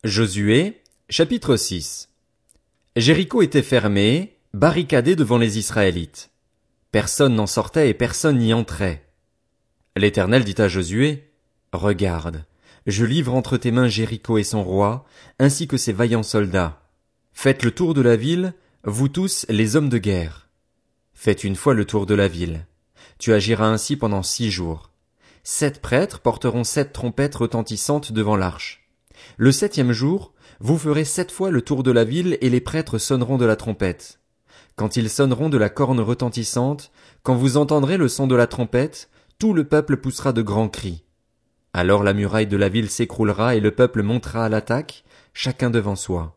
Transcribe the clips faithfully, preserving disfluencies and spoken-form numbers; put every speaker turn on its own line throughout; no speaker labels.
Josué, chapitre six. Jéricho était fermé, barricadé devant les Israélites. Personne n'en sortait et personne n'y entrait. L'Éternel dit à Josué, « Regarde, je livre entre tes mains Jéricho et son roi, ainsi que ses vaillants soldats. Faites le tour de la ville, vous tous les hommes de guerre. Faites une fois le tour de la ville. Tu agiras ainsi pendant six jours. Sept prêtres porteront sept trompettes retentissantes devant l'arche. Le septième jour, vous ferez sept fois le tour de la ville et les prêtres sonneront de la trompette. Quand ils sonneront de la corne retentissante, quand vous entendrez le son de la trompette, tout le peuple poussera de grands cris. Alors la muraille de la ville s'écroulera et le peuple montera à l'attaque, chacun devant soi.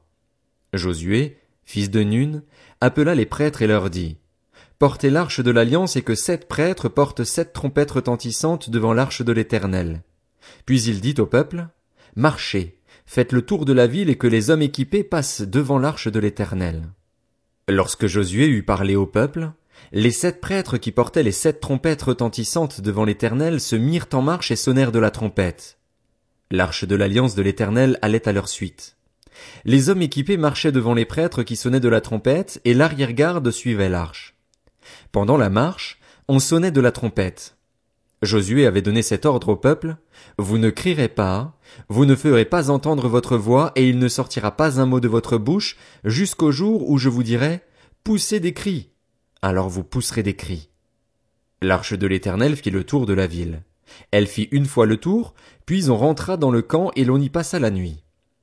Josué, fils de Nun, appela les prêtres et leur dit, « Portez l'arche de l'alliance et que sept prêtres portent sept trompettes retentissantes devant l'arche de l'Éternel. » Puis il dit au peuple, « Marchez, faites le tour de la ville et que les hommes équipés passent devant l'arche de l'Éternel. » Lorsque Josué eut parlé au peuple, les sept prêtres qui portaient les sept trompettes retentissantes devant l'Éternel se mirent en marche et sonnèrent de la trompette. L'arche de l'alliance de l'Éternel allait à leur suite. Les hommes équipés marchaient devant les prêtres qui sonnaient de la trompette et l'arrière-garde suivait l'arche. Pendant la marche, on sonnait de la trompette. Josué avait donné cet ordre au peuple, « Vous ne crierez pas, vous ne ferez pas entendre votre voix et il ne sortira pas un mot de votre bouche jusqu'au jour où je vous dirai, poussez des cris. Alors vous pousserez des cris. » L'arche de l'Éternel fit le tour de la ville. Elle fit une fois le tour, puis on rentra dans le camp et l'on y passa la nuit.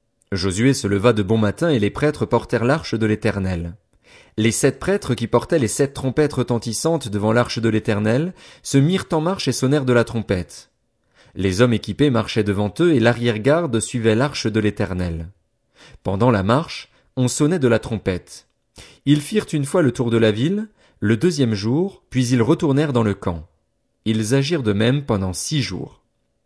Josué se leva de bon matin et les prêtres portèrent l'arche de l'Éternel. Les sept prêtres qui portaient les sept trompettes retentissantes devant l'arche de l'Éternel se mirent en marche et sonnèrent de la trompette. Les hommes équipés marchaient devant eux et l'arrière-garde suivait l'arche de l'Éternel. Pendant la marche, on sonnait de la trompette. Ils firent une fois le tour de la ville, le deuxième jour, puis ils retournèrent dans le camp. Ils agirent de même pendant six jours.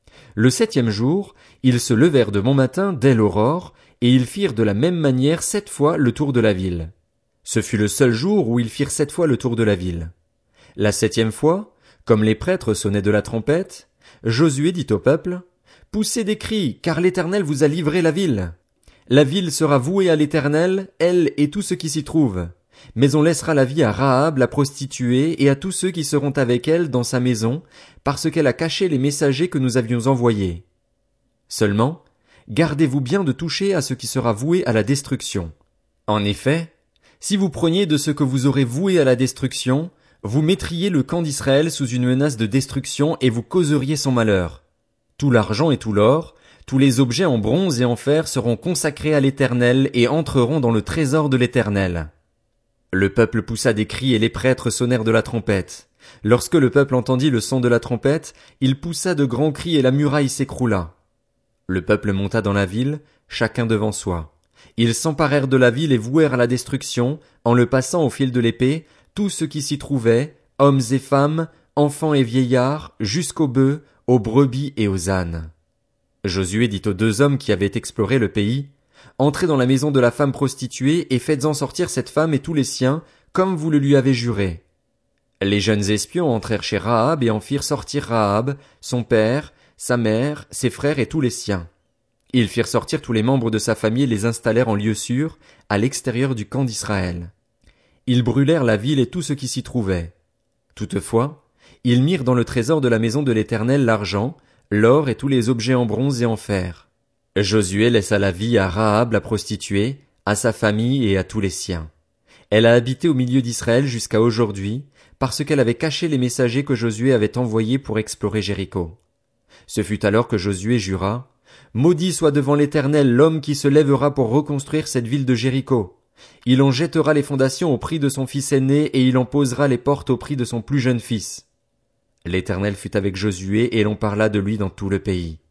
Le septième jour, ils se levèrent de bon matin dès l'aurore, et ils firent de la même manière sept fois le tour de la ville. Ce fut le seul jour où ils firent sept fois le tour de la ville. La septième fois, comme les prêtres sonnaient de la trompette, Josué dit au peuple, « Poussez des cris, car l'Éternel vous a livré la ville. La ville sera vouée à l'Éternel, elle et tout ce qui s'y trouve. Mais on laissera la vie à Rahab, la prostituée, et à tous ceux qui seront avec elle dans sa maison, parce qu'elle a caché les messagers que nous avions envoyés. Seulement, gardez-vous bien de toucher à ce qui sera voué à la destruction. En effet, si vous preniez de ce que vous aurez voué à la destruction, vous mettriez le camp d'Israël sous une menace de destruction et vous causeriez son malheur. Tout l'argent et tout l'or, tous les objets en bronze et en fer seront consacrés à l'Éternel et entreront dans le trésor de l'Éternel. » Le peuple poussa des cris et les prêtres sonnèrent de la trompette. Lorsque le peuple entendit le son de la trompette, il poussa de grands cris et la muraille s'écroula. Le peuple monta dans la ville, chacun devant soi. Ils s'emparèrent de la ville et vouèrent à la destruction, en le passant au fil de l'épée, tout ce qui s'y trouvait, hommes et femmes, enfants et vieillards, jusqu'aux bœufs, aux brebis et aux ânes. Josué dit aux deux hommes qui avaient exploré le pays, « Entrez dans la maison de la femme prostituée et faites-en sortir cette femme et tous les siens, comme vous le lui avez juré. » Les jeunes espions entrèrent chez Rahab et en firent sortir Rahab, son père, sa mère, ses frères et tous les siens. Ils firent sortir tous les membres de sa famille et les installèrent en lieu sûr, à l'extérieur du camp d'Israël. Ils brûlèrent la ville et tout ce qui s'y trouvait. Toutefois, ils mirent dans le trésor de la maison de l'Éternel l'argent, l'or et tous les objets en bronze et en fer. Josué laissa la vie à Rahab la prostituée, à sa famille et à tous les siens. Elle a habité au milieu d'Israël jusqu'à aujourd'hui, parce qu'elle avait caché les messagers que Josué avait envoyés pour explorer Jéricho. Ce fut alors que Josué jura, « Maudit soit devant l'Éternel l'homme qui se lèvera pour reconstruire cette ville de Jéricho. Il en jettera les fondations au prix de son fils aîné et il en posera les portes au prix de son plus jeune fils. » L'Éternel fut avec Josué et l'on parla de lui dans tout le pays.